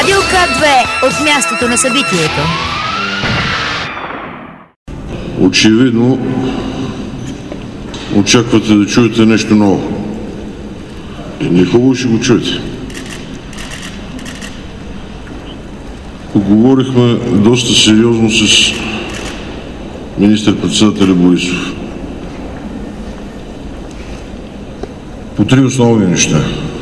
Радио К2 от мястото на събитието. Очевидно очаквате да чуете нещо ново. И не хубаво ще го чуете. Поговорихме доста сериозно с министър-председателя Борисов. По три основни неща,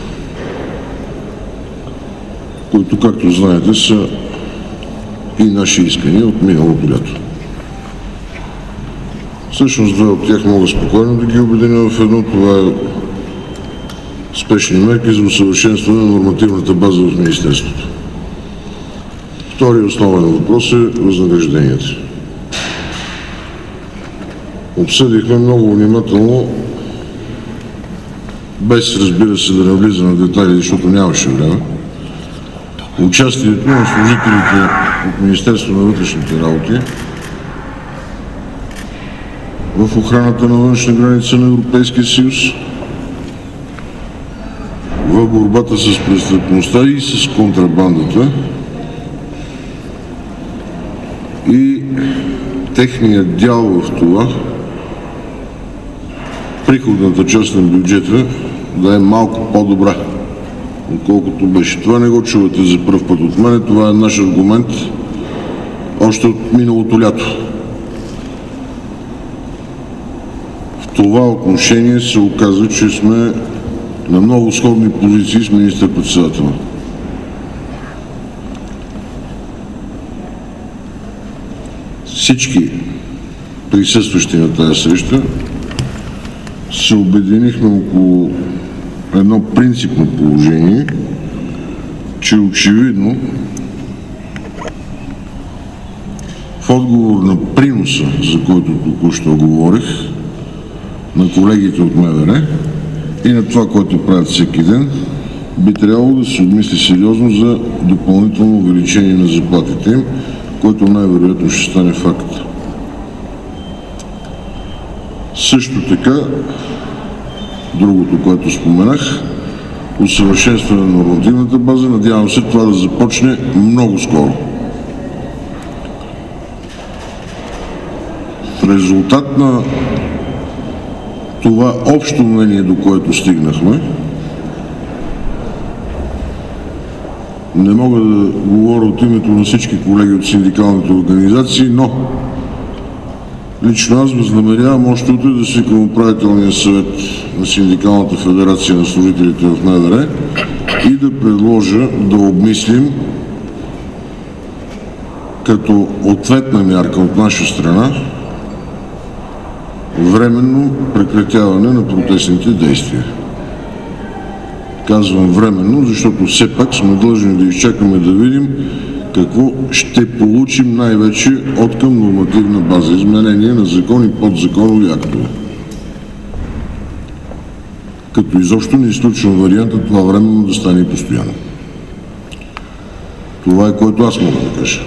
които, както знаете, са и наши искания от миналото лято. Всъщност две от тях мога спокойно да ги обединя в едно. Това е спешни мерки за усъвършенстване на нормативната база в Министерството. Вторият основен въпрос е възнагражденията. Обсъдихме много внимателно, без, разбира се, да навлиза на детайли, защото нямаше време, участието на служителите от Министерството на вътрешните работи в охраната на външна граница на Европейския съюз, в борбата с престъпността и с контрабандата, и техният дял в това приходната част на бюджета да е малко по-добра, отколкото беше. Това не го чувате за пръв път от мене, това е наш аргумент още от миналото лято. В това отношение се оказва, че сме на много сходни позиции с министър-председателя. Всички присъстващи на тази среща се обединихме около едно принципно положение, че очевидно в отговор на приноса, за който току-що говорих, на колегите от МВР и на това, което правят всеки ден, би трябвало да се обмисли сериозно за допълнително увеличение на заплатите им, което най-вероятно ще стане факт. Също така, другото, което споменах, усъвършенстване на нормативната база, надявам се това да започне много скоро. В резултат на това общо мнение, до което стигнахме, не мога да говоря от името на всички колеги от синдикалните организации, но лично аз възнамерявам още утре да свикам управителния съвет на Синдикалната федерация на служителите в МВР и да предложа да обмислим като ответна мярка от наша страна временно прекратяване на протестните действия. Казвам временно, защото все пак сме длъжни да изчакаме да видим какво ще получим най-вече от към нормативна база, изменение на закони, подзаконови актове. Като изобщо не изключвам варианта това временно да стане и постоянно. Това е, което аз мога да кажа.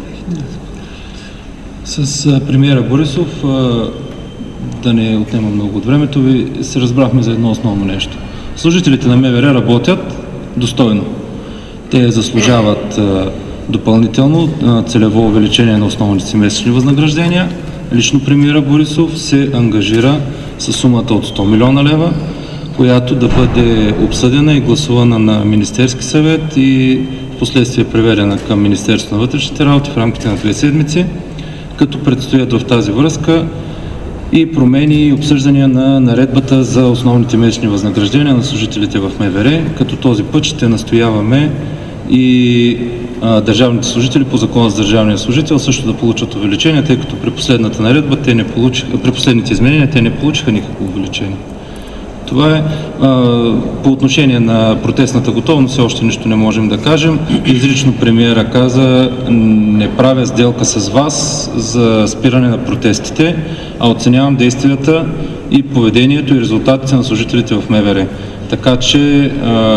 С премиера Борисов, да не отнема много от времето ви, се разбрахме за едно основно нещо. Служителите на МВР работят достойно. Те заслужават допълнително целево увеличение на основните си месечни възнаграждения. Лично премиера Борисов се ангажира с сумата от 100 милиона лева, която да бъде обсъдена и гласувана на Министерски съвет и впоследствие преведена към Министерството на вътрешните работи в рамките на 2 седмици, като предстоят в тази връзка и промени и обсъждания на наредбата за основните месечни възнаграждения на служителите в МВР, като този път ще настояваме и държавните служители по закона за държавния служител също да получат увеличение, тъй като при последната наредба при последните изменения те не получиха никакво увеличение. Това е по отношение на протестната готовност, все още нищо не можем да кажем. Изрично премиера каза: не правя сделка с вас за спиране на протестите, а оценявам действията и поведението и резултатите на служителите в МВР. Така че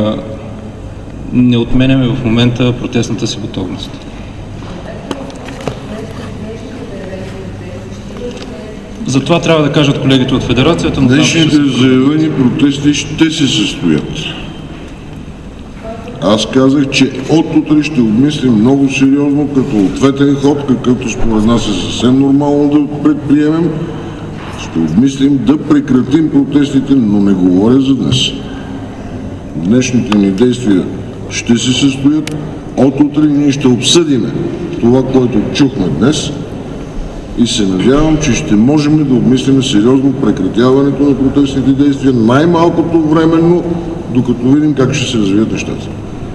не отменяме в момента протестната си готовност. Затова трябва да кажат колегите от Федерацията. Днешните заявени протести ще се състоят. Аз казах, че от утре ще обмислим много сериозно, като ответен ход, какъвто според нас е съвсем нормално да предприемем. Ще обмислим да прекратим протестите, но не говоря за днес. Днешните ни действия ще се състоят. От утре ние ще обсъдим това, което чухме днес, и се надявам, че ще можем да обмислим сериозно прекратяването на протестните действия, най-малкото временно, докато видим как ще се развият нещата.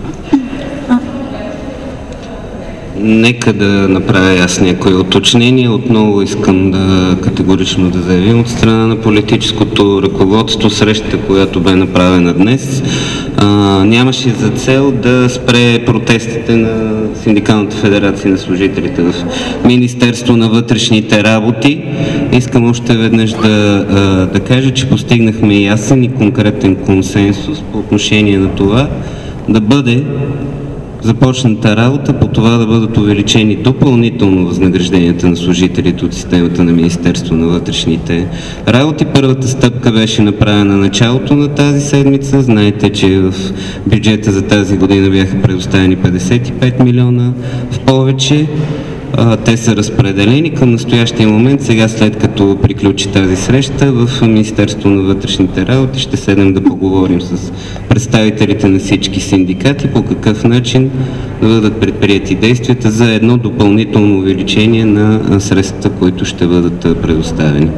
Нека да направя аз някои уточнения. Отново искам да категорично да заявим от страна на политическото ръководство, срещата, която бе направена днес, нямаше за цел да спре протестите на Синдикалната федерация на служителите в Министерство на вътрешните работи. Искам още веднъж да кажа, че постигнахме ясен и конкретен консенсус по отношение на това да бъде започната работа по това да бъдат увеличени допълнително възнагражденията на служителите от системата на Министерство на вътрешните работи. Първата стъпка беше направена началото на тази седмица. Знаете, че в бюджета за тази година бяха предоставени 55 милиона в повече. Те са разпределени към настоящия момент. Сега, след като приключи тази среща, в Министерство на вътрешните работи ще седнем да поговорим с представителите на всички синдикати по какъв начин да бъдат предприети действията за едно допълнително увеличение на средствата, които ще бъдат предоставени.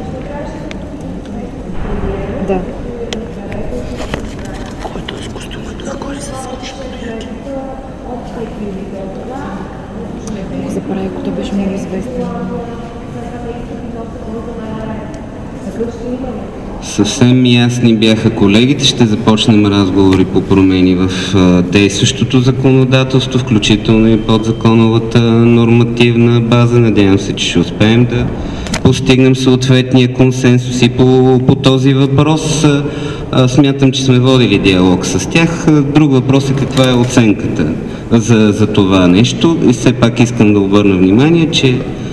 Да. Заправи, който беше много известен. Съвсем ясни бяха колегите. Ще започнем разговори по промени в действащото законодателство, включително и подзаконовата нормативна база. Надявам се, че ще успеем да постигнем съответния консенсус и по този въпрос. Смятам, че сме водили диалог с тях. Друг въпрос е каква е оценката за това нещо. И все пак искам да обърна внимание, че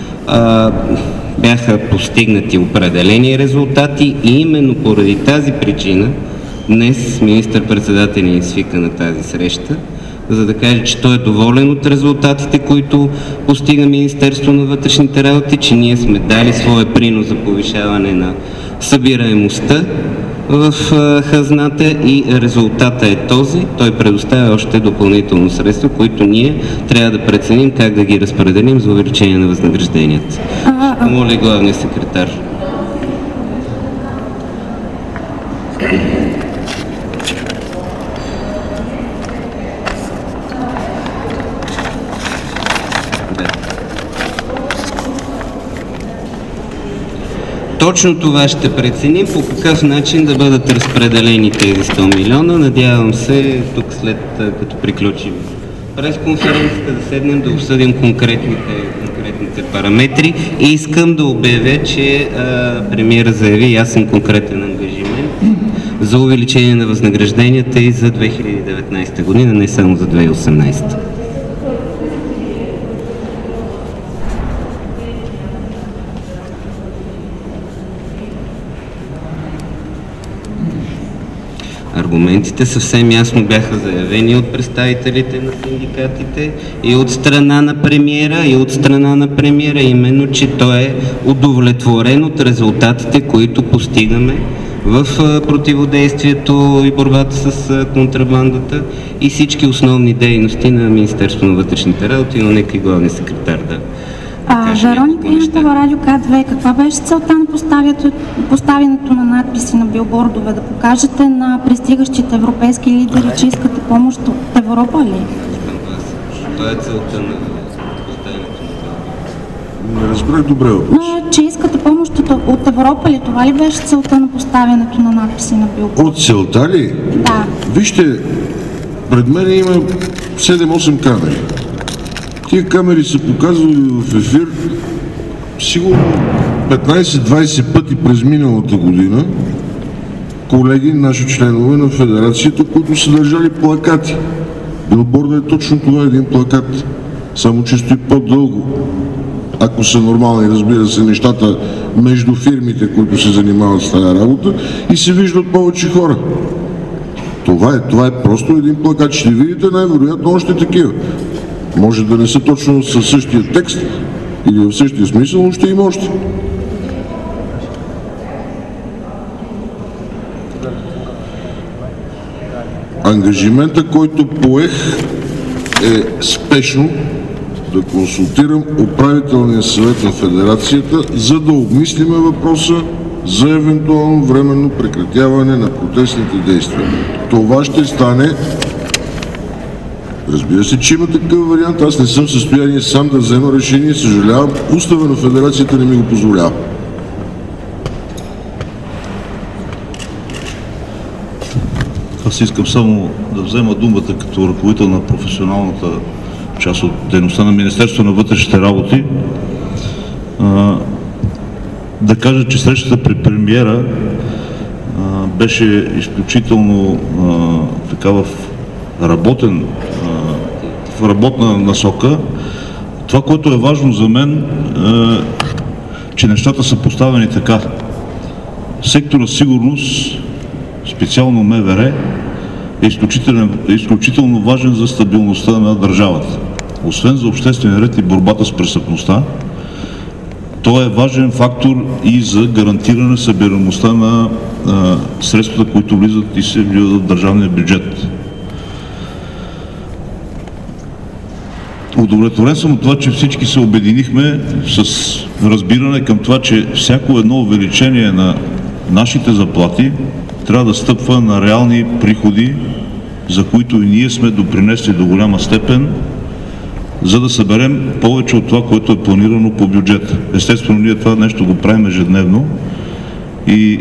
бяха постигнати определени резултати и именно поради тази причина днес министър-председателят ни свика на тази среща, за да каже, че той е доволен от резултатите, които постига Министерство на вътрешните работи, че ние сме дали своя принос за повишаване на събираемостта в хазната и резултата е този. Той предоставя още допълнително средства, които ние трябва да преценим как да ги разпределим за увеличение на възнагражденията. Моля главния секретар. Точно това ще преценим, по какъв начин да бъдат разпределени тези 100 милиона. Надявам се тук, след като приключим пресконференцията, да седнем да обсъдим конкретните параметри. И искам да обявя, че премиера заяви ясен конкретен ангажимент за увеличение на възнагражденията и за 2019 година, не само за 2018. Аргументите съвсем ясно бяха заявени от представителите на синдикатите и от страна на премиера, именно, че той е удовлетворен от резултатите, които постигаме в противодействието и борбата с контрабандата и всички основни дейности на Министерство на вътрешните работи, но нека и главния секретар да каже. Вероника Янкова, Радио К2, каква беше целта на поставянето на надписи на билбордове? Да покажете на пристигащите европейски лидери, че искате помощ от Европа ли? Това е целта на поставянето на това. Не разбрах добре въпрос. Че искате помощ от Европа ли? Това ли беше целта на поставянето на надписи на билбордове? От целта ли? Да. Вижте, пред мен има 7-8 камери. Тия камери са показвали в ефир сигурно 15-20 пъти през миналата година колеги, наши членове на федерацията, които са държали плакати. Билборда е точно това, един плакат, само че стои по-дълго. Ако са нормални, разбира се, нещата между фирмите, които се занимават с тази работа, и се виждат повече хора. Това е просто един плакат. Ще видите най-вероятно още такива. Може да не са точно със същия текст или в същия смисъл, но ще има още. Ангажимента, който поех, е спешно да консултирам управителния съвет на Федерацията, за да обмислиме въпроса за евентуално временно прекратяване на протестните действия. Това ще стане. Разбира се, че има такъв вариант. Аз не съм в състояние сам да взема решение. Съжалявам, устава на Федерацията не ми го позволява. Аз искам само да взема думата като ръководител на професионалната част от дейността на Министерството на вътрешните работи. Да кажа, че срещата при премиера беше изключително в работна насока. Това, което е важно за мен, че нещата са поставени така. Сектора сигурност, специално МВР, е изключително важен за стабилността на държавата. Освен за обществения ред и борбата с престъпността, той е важен фактор и за гарантиране събираемостта на средствата, които влизат и се вливат в държавния бюджет. Удовлетворен съм от това, че всички се обединихме с разбиране към това, че всяко едно увеличение на нашите заплати трябва да стъпва на реални приходи, за които и ние сме допринесли до голяма степен, за да съберем повече от това, което е планирано по бюджета. Естествено, ние това нещо го правим ежедневно и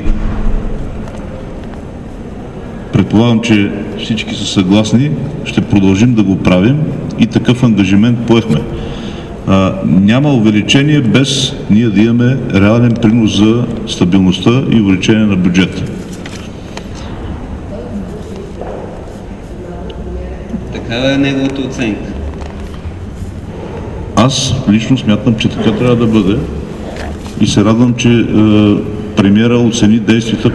предполагам, че всички са съгласни, ще продължим да го правим и такъв ангажимент поехме. Няма увеличение без ние да имаме реален принос за стабилността и увеличение на бюджета. Такава е неговата оценка. Аз лично смятам, че така трябва да бъде и се радвам, че премиера оцени действията,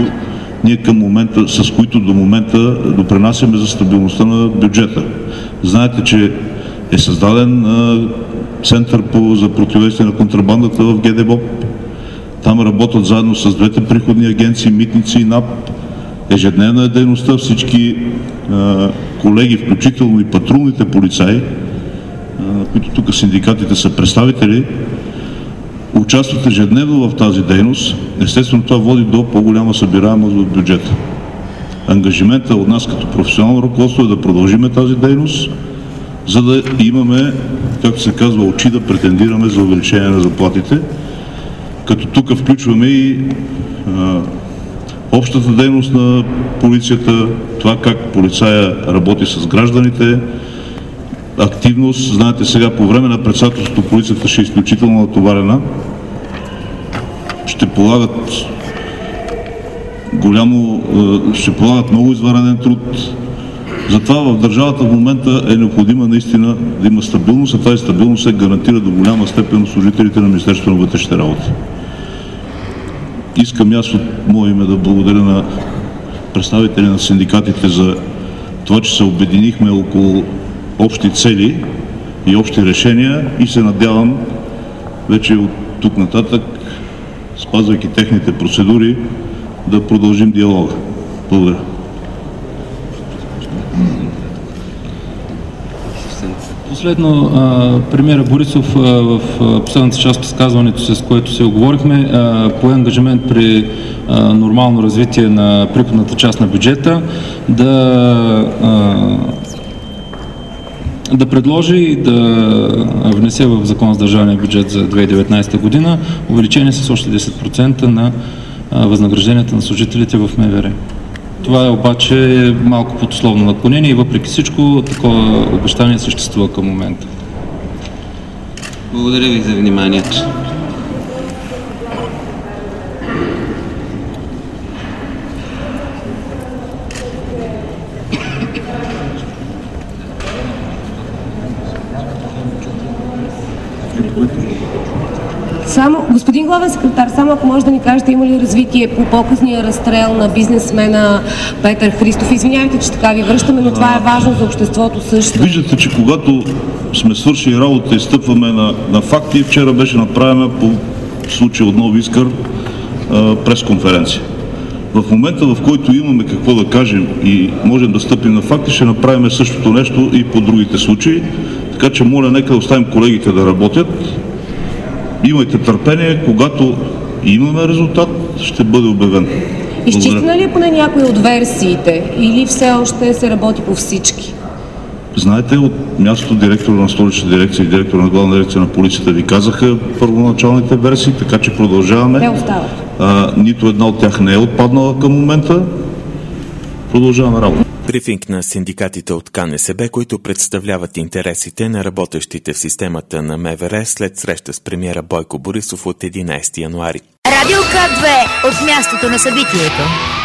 с които до момента допринасяме за стабилността на бюджета. Знаете, че е създаден Център за противодействие на контрабандата в ГДБОП. Там работят заедно с двете приходни агенции, митници и НАП. Ежедневна е дейността. Всички колеги, включително и патрулните полицаи, които тук синдикатите са представители, участват ежедневно в тази дейност. Естествено, това води до по-голяма събираемост в бюджета. Ангажимента от нас като професионално ръководство е да продължиме тази дейност, за да имаме, както се казва, очи да претендираме за увеличение на заплатите, като тук включваме и общата дейност на полицията, това как полицая работи с гражданите, активност. Знаете, сега по време на председателството полицията ще е изключително натоварена. Ще полагат много извънреден труд. Затова в държавата в момента е необходима наистина да има стабилност, а тази стабилност се гарантира до голяма степен от служителите на Министерството на вътрешните работи. Искам аз от мое име да благодаря на представители на синдикатите за това, че се обединихме около общи цели и общи решения и се надявам вече от тук нататък, спазвайки техните процедури, да продължим диалога. Благодаря. Последно, премиера Борисов в последната част от изказването си, с което се оговорихме, пое ангажимент при нормално развитие на приходната част на бюджета да предложи и да внесе в Закон за държавния бюджет за 2019 година увеличение с още 10% на възнагражденията на служителите в МВР. Това е обаче малко под условно наклонение и въпреки всичко такова обещание съществува към момента. Благодаря ви за вниманието. Само, господин главен секретар, само ако може да ни кажете, има ли развитие по показния разстрел на бизнесмена Петър Христов? Извинявайте, че така ви връщаме, но това е важно за обществото също. Виждате, че когато сме свършили работа и стъпваме на факти, вчера беше направена по случай от Нови Искър пресконференция. В момента, в който имаме какво да кажем и можем да стъпим на факти, ще направим същото нещо и по другите случаи. Така че моля, нека да оставим колегите да работят. Имайте търпение, когато имаме резултат, ще бъде обявен. Изчистена ли е поне някои от версиите или все още се работи по всички? Знаете, от мястото директор на Столична дирекция и директор на Главна дирекция на полицията ви казаха първоначалните версии, така че продължаваме. Те остават. Нито една от тях не е отпаднала към момента. Продължаваме работа. Брифинг на синдикатите от КНСБ, които представляват интересите на работещите в системата на МВР след среща с премиера Бойко Борисов от 11 януари. Радио К2 от мястото на събитието.